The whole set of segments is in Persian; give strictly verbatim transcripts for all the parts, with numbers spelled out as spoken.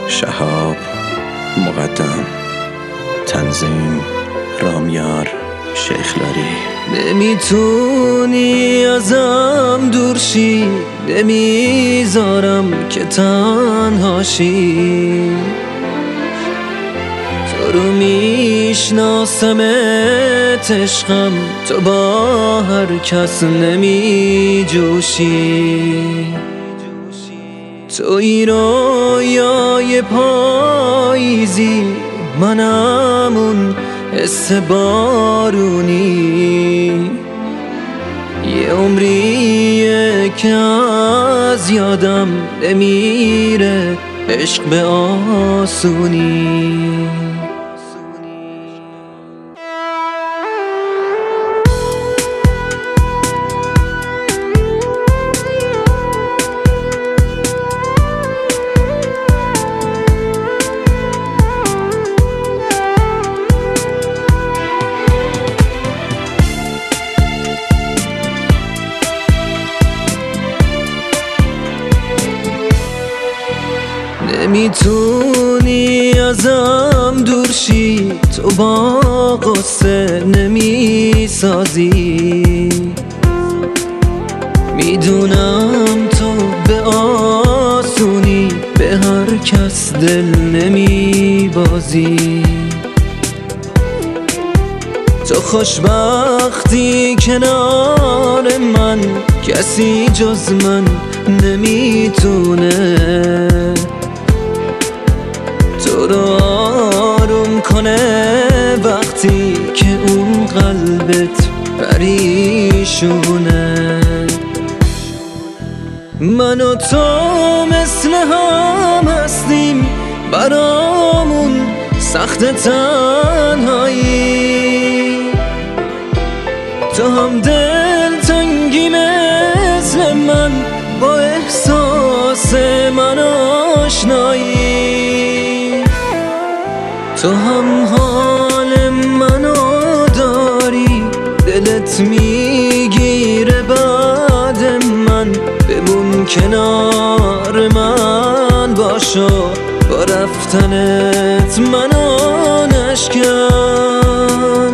شهاب، مقدم، تنظیم رامیار شیخلاری. نمیتونی ازم دور شی، نمیذارم که تنها شی. تو رو میشناسمت عشقم، تو با هر کس نمی جوشی. توی رویای پاییزی، منم اون حس بارونی. یه عمریه که از یادم نمیره عشق به آسونی. نمیتونی ازم دور شی، تو با قصه نمیسازی. میدونم تو به آسونی به هر کس دل نمیبازی. تو خوشبختی کنار من، کسی جز من نمیتونه تو رو آروم کنه وقتی که اون قلبت پریشونه. من و تو مثل هم هستیم، برامون سخت تنهایی. تو هم دل تنگی مثل من، با احساس من آشنایی. تو هم حال منو داری، دلت میگیره بعد من. بمون کنار من باشو، با رفتنت منو نشکن.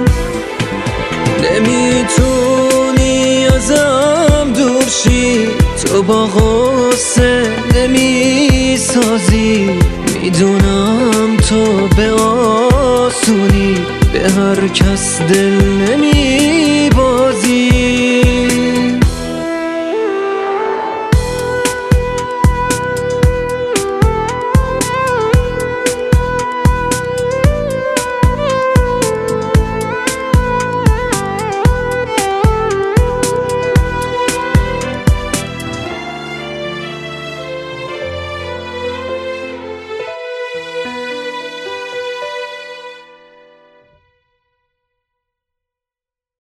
نمیتونی ازم دور شی، تو با غصه نمیسازی. میدونم تو به آسونی به هر کس دل نمیبازی.